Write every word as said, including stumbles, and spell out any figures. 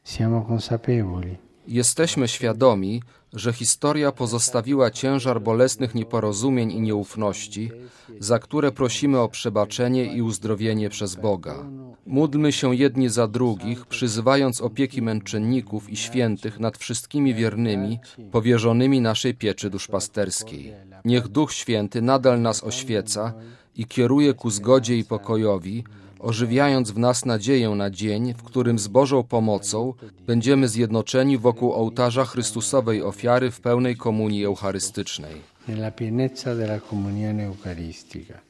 Siamo consapevoli. Jesteśmy świadomi, że historia pozostawiła ciężar bolesnych nieporozumień i nieufności, za które prosimy o przebaczenie i uzdrowienie przez Boga. Módlmy się jedni za drugich, przyzywając opieki męczenników i świętych nad wszystkimi wiernymi, powierzonymi naszej pieczy duszpasterskiej. Niech Duch Święty nadal nas oświeca i kieruje ku zgodzie i pokojowi, ożywiając w nas nadzieję na dzień, w którym z Bożą pomocą będziemy zjednoczeni wokół ołtarza Chrystusowej ofiary w pełnej komunii eucharystycznej. Nella pienezza della comunione eucaristica.